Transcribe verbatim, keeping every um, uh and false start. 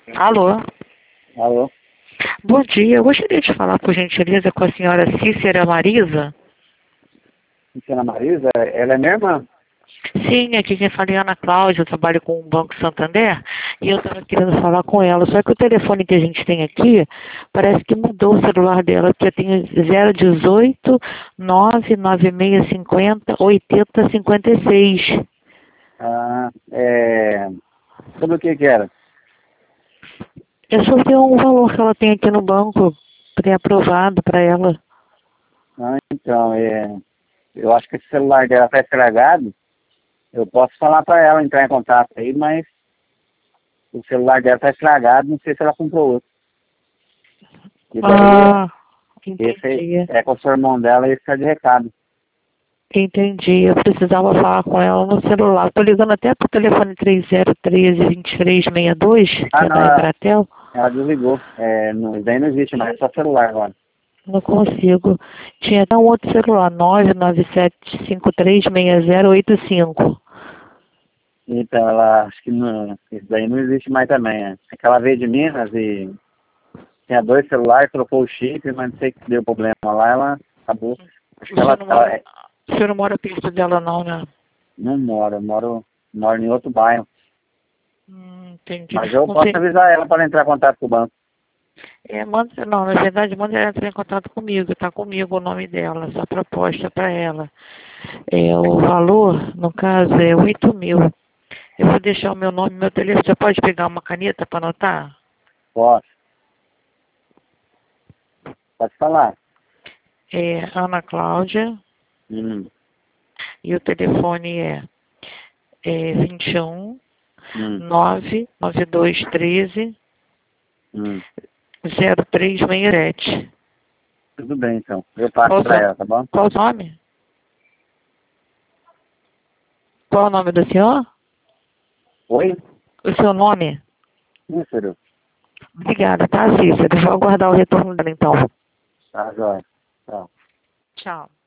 Alô? Alô? Bom dia, eu gostaria de falar, por gentileza, com a senhora Cícera Marisa. Cícera Marisa? Ela é minha irmã? Sim, aqui quem fala é Ana Cláudia, eu trabalho com o Banco Santander e eu estava querendo falar com ela, só que o telefone que a gente tem aqui parece que mudou o celular dela, porque eu tenho zero dezoito, nove nove seis cinco zero, oito zero cinco seis. Ah, é... Sobre o que que era? É sobre um valor que ela tem aqui no banco, pré-aprovado para ela. Ah, então, é... eu acho que esse celular dela está estragado. Eu posso falar para ela entrar em contato aí, mas o celular dela está estragado, não sei se ela comprou outro. E daí, Ah, esse entendi. é com o seu irmão dela e esse é de recado. Entendi. Eu precisava falar com ela no celular. Estou ligando até para o telefone três zero um três, dois três seis dois, que Ah, é não, da ela, Embratel. ela desligou. É, não, isso daí não existe mais, é só celular agora. Não consigo. Tinha até um outro celular, nove nove sete cinco três seis zero oito cinco. Então, ela, acho que não, isso daí não existe mais também. É. É que ela veio de Minas e tinha dois celulares, trocou o chip, mas não sei que deu problema lá, ela acabou. Acho O que senhor ela, não ela mora, é, o senhor não mora perto dela não, né? não mora, mora, mora em outro bairro. Hum, entendi. Mas eu Não posso tem. avisar ela para entrar em contato com o banco. É, manda, não, na verdade, manda ela entrar em contato comigo. Está comigo o nome dela, essa proposta para ela. É, o valor, no caso, é oito mil. Eu vou deixar o meu nome e meu telefone. Você pode pegar uma caneta para anotar? Posso. Pode falar. É Ana Cláudia Hum, e o telefone é, é vinte e um, hum, nove nove dois um três, hum. zero três seis sete. Tudo bem, então. Eu passo Qual o para seu, ela, tá bom? qual o nome? Qual o nome do senhor? Oi? O seu nome? Cícero. Obrigada, tá, Cícero? Eu vou aguardar o retorno dela, então. Tá, jóia. Tchau. Tchau.